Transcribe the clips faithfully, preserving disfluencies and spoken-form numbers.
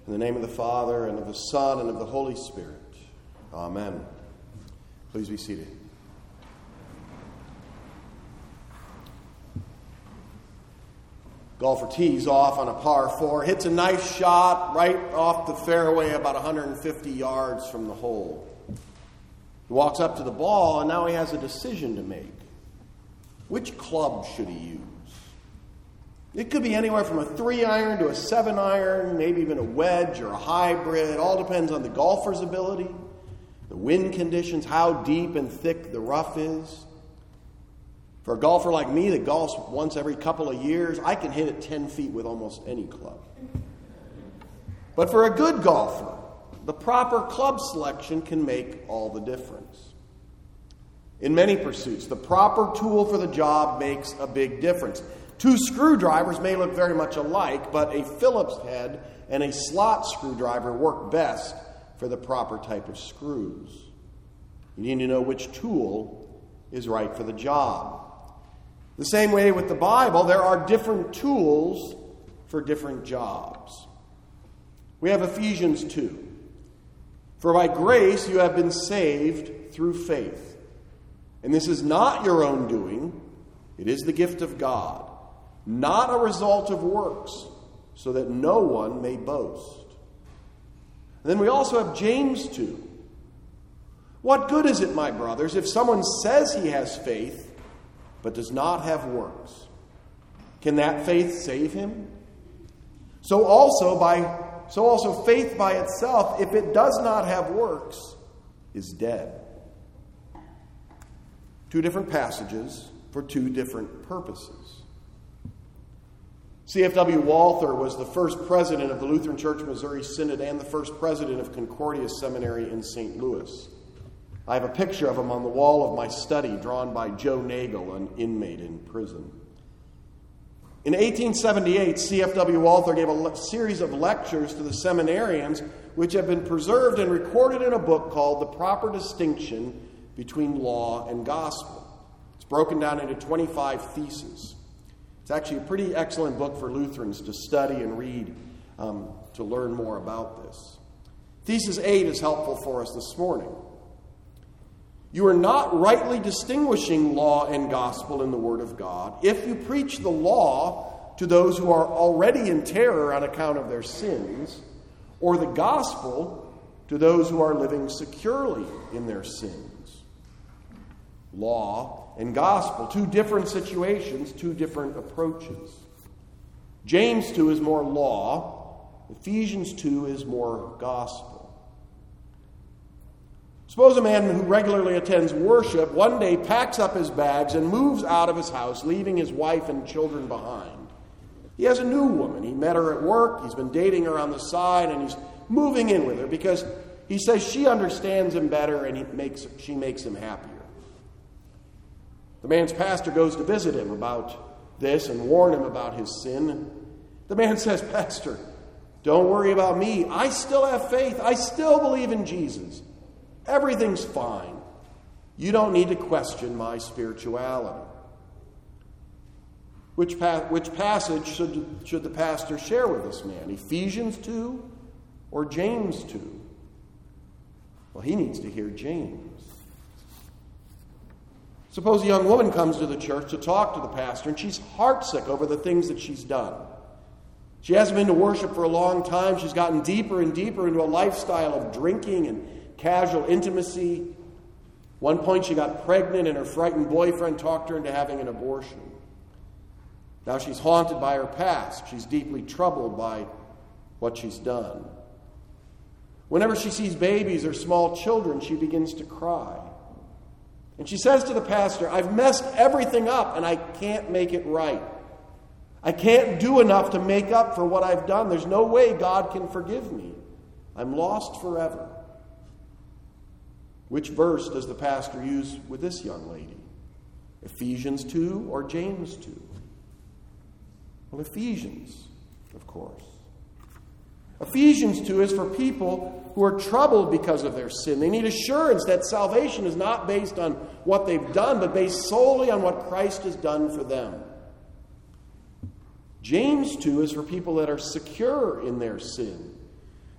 In the name of the Father, and of the Son, and of the Holy Spirit. Amen. Please be seated. Golfer tees off on a par four, hits a nice shot right off the fairway about one hundred fifty yards from the hole. He walks up to the ball, and now he has a decision to make. Which club should he use? It could be anywhere from a three iron to a seven iron, maybe even a wedge or a hybrid. It all depends on the golfer's ability, the wind conditions, how deep and thick the rough is. For a golfer like me that golfs once every couple of years, I can hit it ten feet with almost any club. But for a good golfer, the proper club selection can make all the difference. In many pursuits, the proper tool for the job makes a big difference. Two screwdrivers may look very much alike, but a Phillips head and a slot screwdriver work best for the proper type of screws. You need to know which tool is right for the job. The same way with the Bible, there are different tools for different jobs. We have Ephesians two. For by grace you have been saved through faith. And this is not your own doing, it is the gift of God, not a result of works, so that no one may boast. And then we also have James two. What good is it, my brothers, if someone says he has faith, but does not have works? Can that faith save him? So also by so also faith by itself, if it does not have works, is dead. Two different passages for two different purposes. C F W Walther was the first president of the Lutheran Church Missouri Synod and the first president of Concordia Seminary in Saint Louis. I have a picture of him on the wall of my study, drawn by Joe Nagel, an inmate in prison. In eighteen seventy-eight, C F W Walther gave a le- series of lectures to the seminarians, which have been preserved and recorded in a book called The Proper Distinction Between Law and Gospel. It's broken down into twenty-five theses. It's actually a pretty excellent book for Lutherans to study and read um, to learn more about this. Thesis eight is helpful for us this morning. You are not rightly distinguishing law and gospel in the Word of God if you preach the law to those who are already in terror on account of their sins, or the gospel to those who are living securely in their sins. Law and gospel, two different situations, two different approaches. James two is more law, Ephesians two is more gospel. Suppose a man who regularly attends worship one day packs up his bags and moves out of his house, leaving his wife and children behind. He has a new woman. He met her at work, he's been dating her on the side, and he's moving in with her because he says she understands him better and he makes, she makes him happier. The man's pastor goes to visit him about this and warn him about his sin. The man says, Pastor, don't worry about me. I still have faith. I still believe in Jesus. Everything's fine. You don't need to question my spirituality. Which, pa- which passage should, should the pastor share with this man? Ephesians two or James two? Well, he needs to hear James. Suppose a young woman comes to the church to talk to the pastor, and she's heartsick over the things that she's done. She hasn't been to worship for a long time. She's gotten deeper and deeper into a lifestyle of drinking and casual intimacy. One point she got pregnant, and her frightened boyfriend talked her into having an abortion. Now she's haunted by her past. She's deeply troubled by what she's done. Whenever she sees babies or small children, she begins to cry. And she says to the pastor, I've messed everything up and I can't make it right. I can't do enough to make up for what I've done. There's no way God can forgive me. I'm lost forever. Which verse does the pastor use with this young lady? Ephesians two or James two? Well, Ephesians, of course. Ephesians two is for people who are troubled because of their sin. They need assurance that salvation is not based on what they've done, but based solely on what Christ has done for them. James two is for people that are secure in their sin.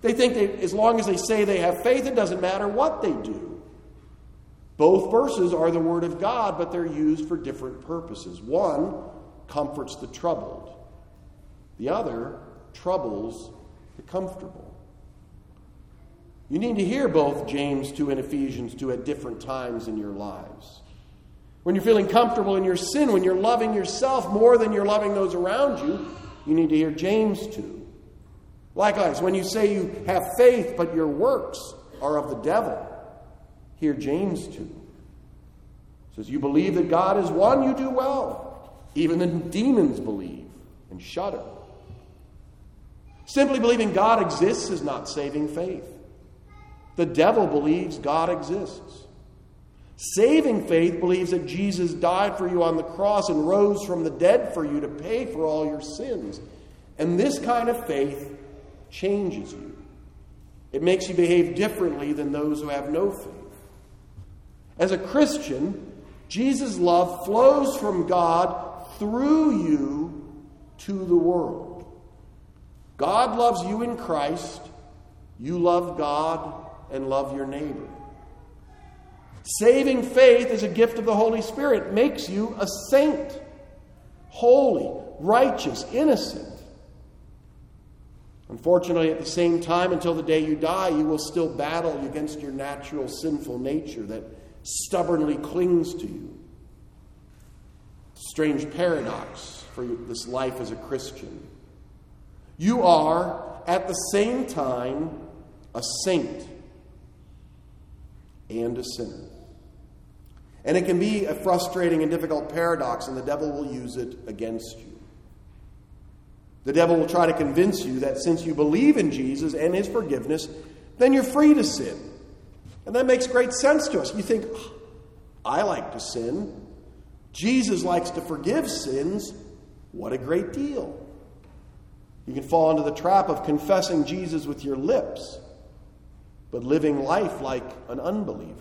They think that as long as they say they have faith, it doesn't matter what they do. Both verses are the Word of God, but they're used for different purposes. One comforts the troubled. The other troubles the comfortable. You need to hear both James two and Ephesians two at different times in your lives. When you're feeling comfortable in your sin, when you're loving yourself more than you're loving those around you, you need to hear James two. Likewise, when you say you have faith, but your works are of the devil, hear James two. It says, you believe that God is one, you do well. Even the demons believe and shudder. Simply believing God exists is not saving faith. The devil believes God exists. Saving faith believes that Jesus died for you on the cross and rose from the dead for you to pay for all your sins. And this kind of faith changes you. It makes you behave differently than those who have no faith. As a Christian, Jesus' love flows from God through you to the world. God loves you in Christ. You love God and love your neighbor. Saving faith is a gift of the Holy Spirit. It makes you a saint, holy, righteous, innocent. Unfortunately, at the same time, until the day you die, you will still battle against your natural sinful nature that stubbornly clings to you. Strange paradox for this life as a Christian. You are, at the same time, a saint and a sinner. And it can be a frustrating and difficult paradox, and the devil will use it against you. The devil will try to convince you that since you believe in Jesus and his forgiveness, then you're free to sin. And that makes great sense to us. You think, oh, I like to sin. Jesus likes to forgive sins. What a great deal. You can fall into the trap of confessing Jesus with your lips, but living life like an unbeliever.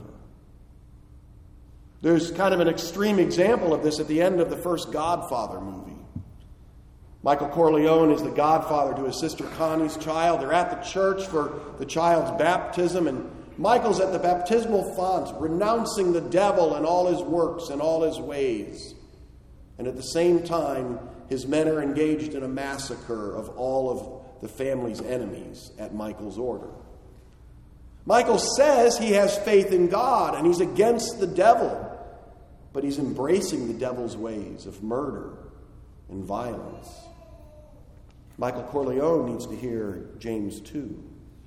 There's kind of an extreme example of this at the end of the first Godfather movie. Michael Corleone is the godfather to his sister Connie's child. They're at the church for the child's baptism, and Michael's at the baptismal font, renouncing the devil and all his works and all his ways. And at the same time, his men are engaged in a massacre of all of the family's enemies at Michael's order. Michael says he has faith in God and he's against the devil, but he's embracing the devil's ways of murder and violence. Michael Corleone needs to hear James two.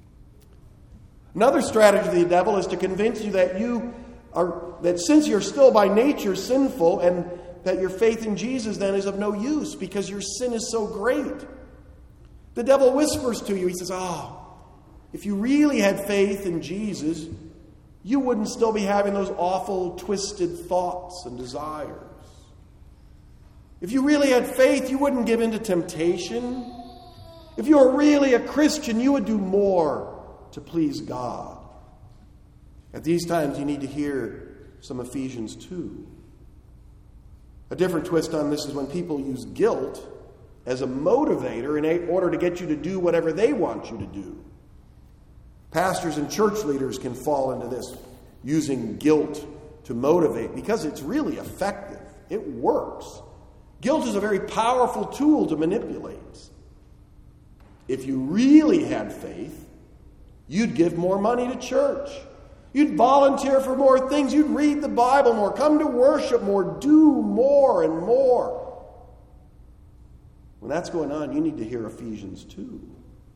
Another strategy of the devil is to convince you that you are that since you're still by nature sinful, and that your faith in Jesus then is of no use because your sin is so great. The devil whispers to you, he says, oh, if you really had faith in Jesus, you wouldn't still be having those awful, twisted thoughts and desires. If you really had faith, you wouldn't give in to temptation. If you were really a Christian, you would do more to please God. At these times, you need to hear some Ephesians two. A different twist on this is when people use guilt as a motivator in order to get you to do whatever they want you to do. Pastors and church leaders can fall into this, using guilt to motivate, because it's really effective. It works. Guilt is a very powerful tool to manipulate. If you really had faith, you'd give more money to church. You'd volunteer for more things. You'd read the Bible more, come to worship more, do more and more. When that's going on, you need to hear Ephesians two.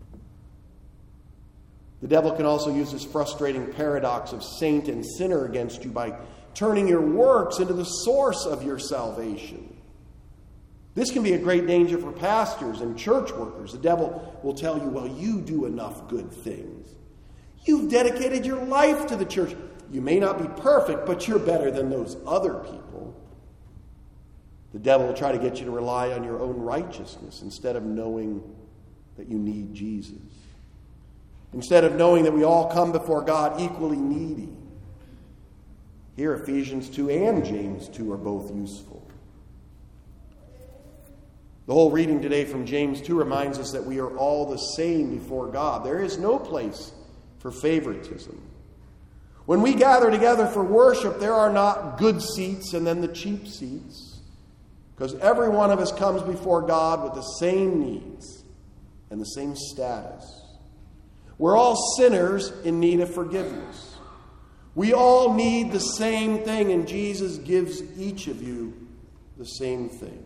The devil can also use this frustrating paradox of saint and sinner against you by turning your works into the source of your salvation. This can be a great danger for pastors and church workers. The devil will tell you, well, you do enough good things. You've dedicated your life to the church. You may not be perfect, but you're better than those other people. The devil will try to get you to rely on your own righteousness instead of knowing that you need Jesus. Instead of knowing that we all come before God equally needy. Here, Ephesians two and James two are both useful. The whole reading today from James two reminds us that we are all the same before God. There is no place for favoritism. When we gather together for worship, there are not good seats and then the cheap seats, because every one of us comes before God with the same needs and the same status. We're all sinners in need of forgiveness. We all need the same thing, and Jesus gives each of you the same thing.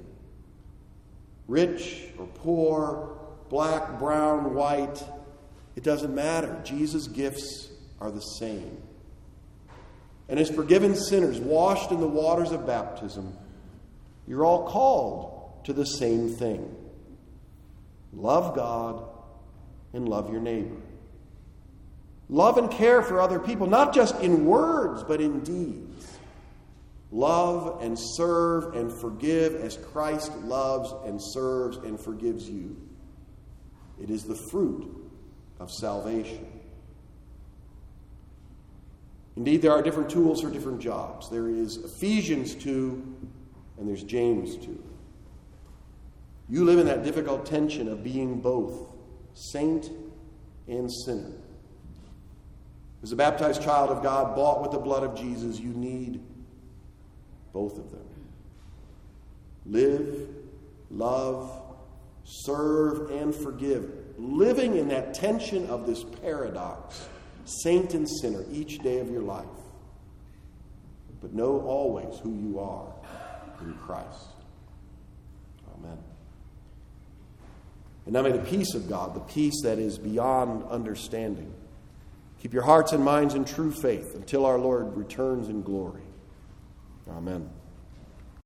Rich or poor, black, brown, white, it doesn't matter. Jesus' gifts are the same. And as forgiven sinners, washed in the waters of baptism, you're all called to the same thing. Love God and love your neighbor. Love and care for other people, not just in words, but in deeds. Love and serve and forgive as Christ loves and serves and forgives you. It is the fruit of salvation. Indeed, there are different tools for different jobs. There is Ephesians two and there's James two. You live in that difficult tension of being both saint and sinner. As a baptized child of God, bought with the blood of Jesus, you need both of them. Live, love, serve, and forgive. Living in that tension of this paradox, saint and sinner, each day of your life. But know always who you are in Christ. Amen. And now may the peace of God, the peace that is beyond understanding, keep your hearts and minds in true faith until our Lord returns in glory. Amen.